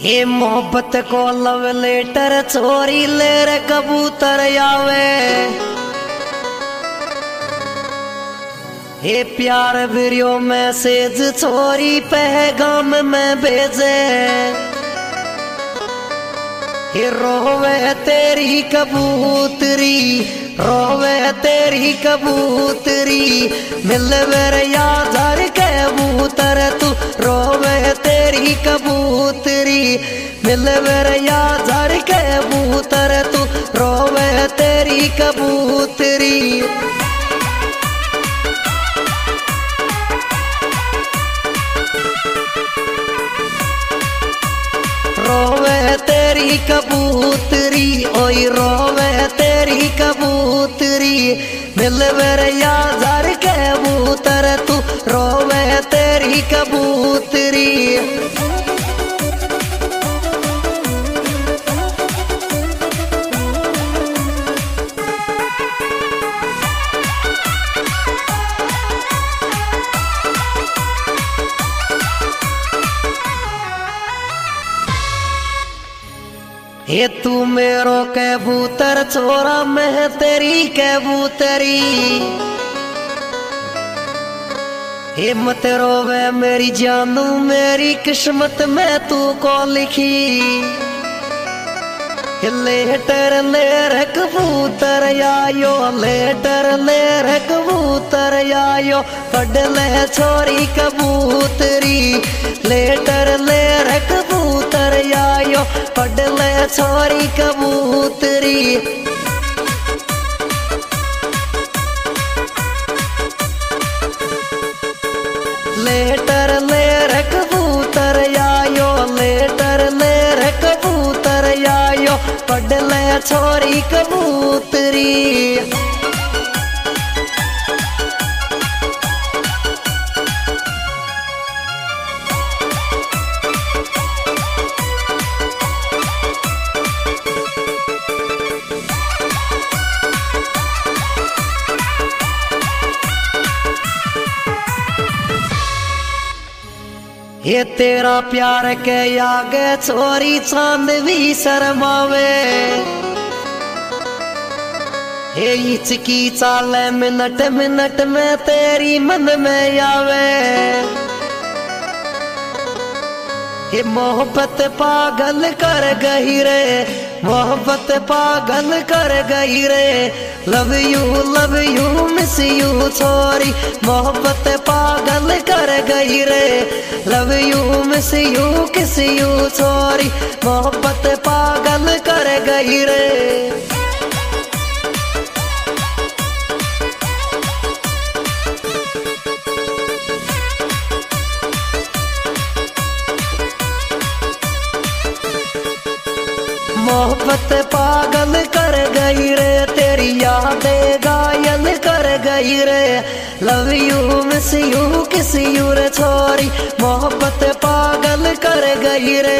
ये मोहब्बत को लव लेटर चोरी ले रे कबूतर आवे। ये प्यार वीडियो मैसेज चोरी पैगाम में भेजे। ये रोवे तेरी कबूतरी, रोवे तेरी कबूतरी, मिलवे रे यार कबूतर तू, रोवे तेरी कबूतरी, मिलवे रे यार कबूतर तू, रोवे तेरी कबूतरी। रोवे तेरी कबूतरी, ओई रोवे तेरी कबूतरी, मिलवे रे यार कबूतर तू, रोवे तेरी कबूतरी। ये तू मेरो कबूतर छोरा, मैं तेरी कबूतरी। ये मत रोवे मेरी जानू, मेरी किस्मत में तू को लिखी। लेटर ले रे कबूतर आयो, लेटर ले रे कबूतर आयो, पढ़ ले छोरी कबूतरी। लेटर ले रे कबूतर आयो, पढ़ ले छोरी कबूतरी। लेटर ले रे कबूतर आयो, लेटर ले रे कबूतर आयो, पढ़ ले छोरी कबूतरी। ये तेरा प्यार के आगे छोरी चांद भी शर्मावे। ये हिचकी चाले मिनट मिनट में तेरी मन में आवे। ये मोहब्बत पागल कर गई रे, मोहब्बत पागल कर गई रे। लव यू मिस यू छोरी, मोहब्बत पागल कर गई रे। Love you miss you kiss you छोरी, मोहब्बत पागल कर गई रे। मोहब्बत पागल कर गई रे, तेरी यादें घायल कर गई रे। Love you miss you kiss you रे छोरी, मोहब्बत पागल कर गई रे।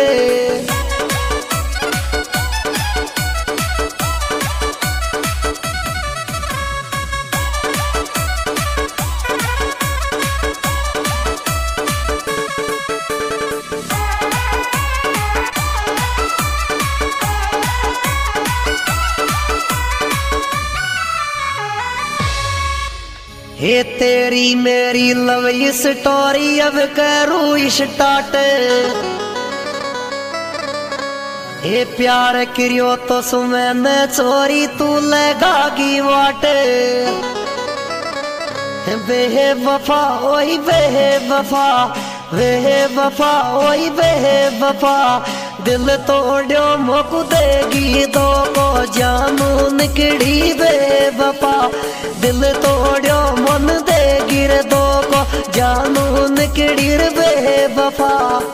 ये तेरी मेरी लव स्टोरी अब करूँ स्टार्ट। ये प्यार करियो तो सुमैन छोरी, तू लगागी वाट। बेवफा ओई बेवफा, बेवफा ओई बेवफा, दिल तोड़ो मोकू देगी दो को जानू निकड़ी बेवफा। दिल तोड़ो मन देगी रे दो को जानू निकड़ी रे बेवफा।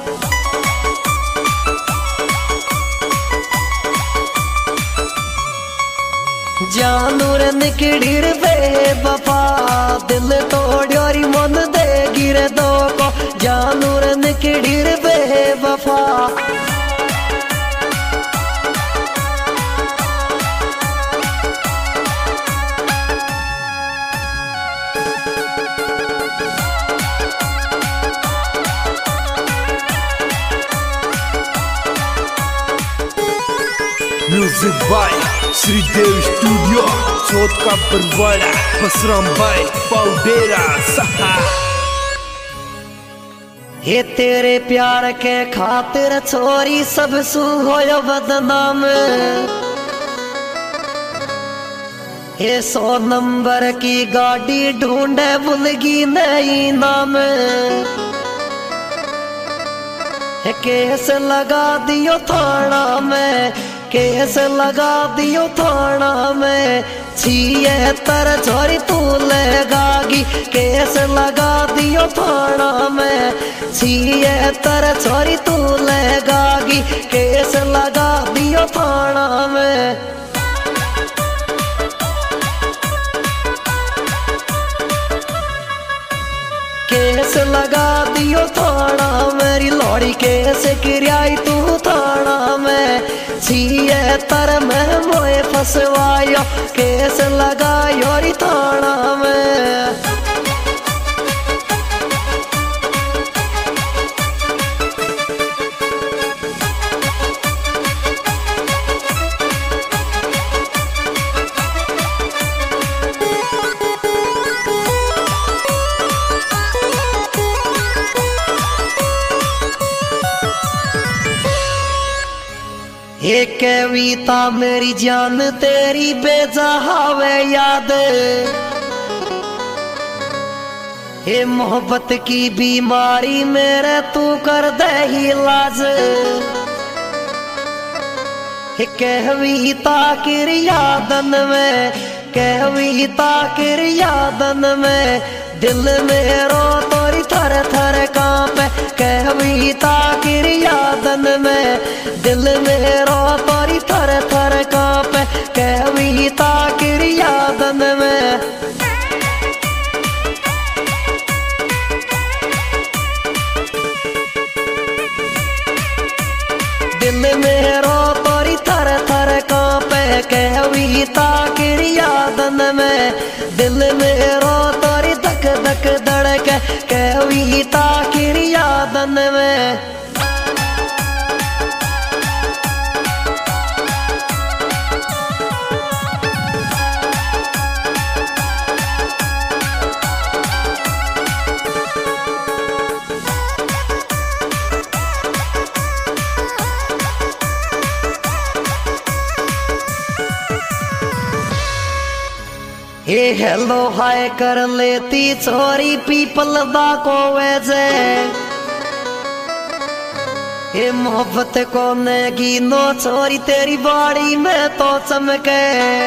जानू रे निकड़ी रे बेवफा, दिल तोड़ो री मन देगी रे दो को जानू रे निकड़ी रे बेवफा। Music by Shridev studio Chauth का बरवाड़ा बसराम भाई पाउडेरा सहा। हे तेरे प्यार के खातिर छोरी सब सु होयो बदनाम। हे 100 नंबर की गाड़ी ढूंढे भूलगी नई नाम। हे केस लगा दियो थाना में, केस लगा दियो थाना में, 76 छोरी तू लगागी। केस लगा दियो थाना में, 76 छोरी तू लगागी। केस लगा दियो थाना में। केस लगा दियो थाना मेरी लौड़ी, केस गिराई तू थाना में। 76 में मोए फसवायो, केस लगायो री थाना में। ये कविता मेरी जान तेरी बेजहावे याद। ये मोहब्बत की बीमारी मेरे तू कर दे इलाज। ये कविता की यादन में, कविता की यादन में, दिल मेरो तोरी थर थर कांपे। कविता की यादन में, दिल मेरो तोरी थर थर कांपे। कविता की यादन में। दिल मेरो तोरी थर थर कांपे। कविता की यादन में, दिल मेरो तोरी धक धक धड़के। कविता की यादन में। हे हेलो हाय कर लेती छोरी पीपल दा को वैसे। हे मोहब्बत को नेगी नो छोरी तेरी बाड़ी में तो चमके।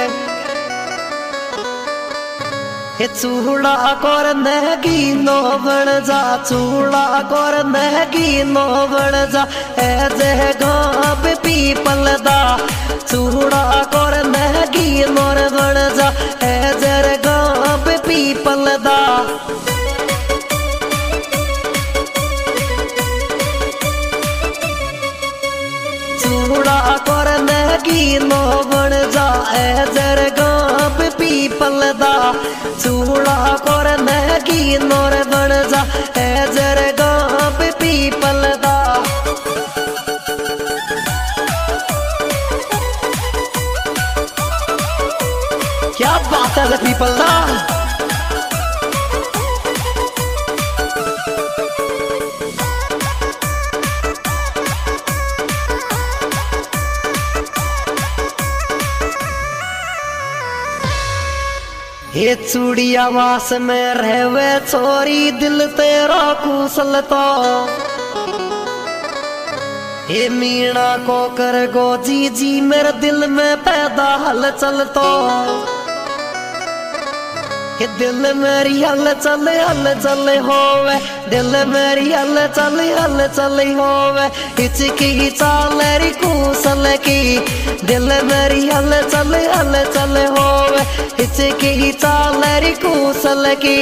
हे चूड़ा कोर नेगी नो बन जा, चूड़ा कोर नेगी नो बन जा। ए जे गाँव पीपल दा चूड़ा कोर नेगी नोर बन जा। ए जर गाँव पीपल दा। चूड़ा कोर नेगी नो बन जा। ए जर गाँव पीपल दा। चूड़ा कोर नेगी नोर बन जा। ए जर गाँव पीपल दा। क्या बात है पीपल दा। ये चूड़िया वास में रहवे छोरी दिल तेरा कुशल तो। ये मीणा को कर गो जी जी मेरे दिल में पैदा हलचल तो। ये दिल मेरी हलचल होवे, दिल मेरी हलचल होवे। हिचकी चाल री कुशल की, दिल मेरी हलचल होवे। हिचकी चाल री कुशल की।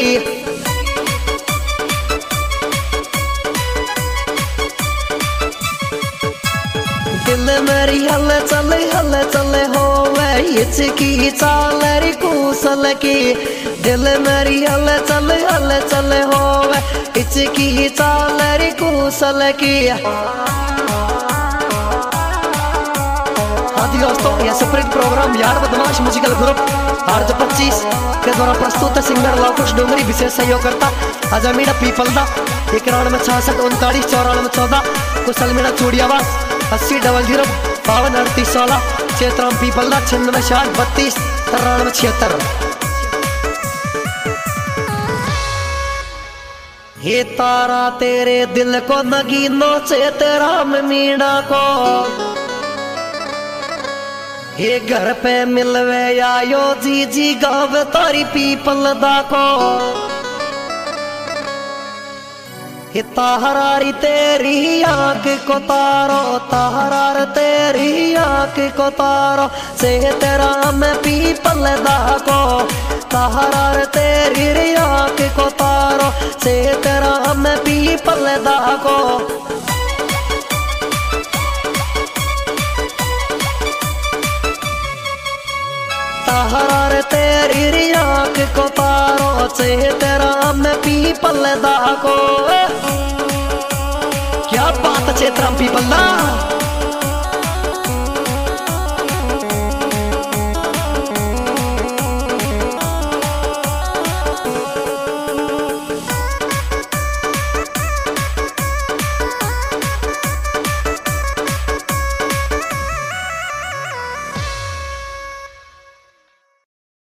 दिल मेरी हलचल होवे। हिचकी चाल री कुशल की, दिल मेरी हलचल होवे। हिचकी चाल री कुशल की। हाँ दोस्तों यह सुपरहिट प्रोग्राम यार बदमाश म्यूजिकल ग्रुप आर्ज 25 के द्वारा प्रस्तुत है। सिंगर लवकुश डोंगरी विशेष सहयोग करता अजमीड़ा पीपल दा 91 66 39 94 14 कुशल मीणा चूड़ियावास 80 00 52 38 16 चेतराम पीपल दा 96 62 93 76। हे तारा तेरे दिल को नगीनो चेतराम मीणा को हे घर पे मिलवे आयो जी जी गावे तारी पीपल दा को हे ताहरारी तेरी आंख को तारो ताहरार तेरी आंख को तारो से तेरा मैं पीपल दा को ताहरार तेरी आंख को तारो से तेरा मैं पीपल दा को ताहरार तेरी आंख को तारो से तेरा मैं पीपल दा को। क्या बात है चेतराम पीपल दा।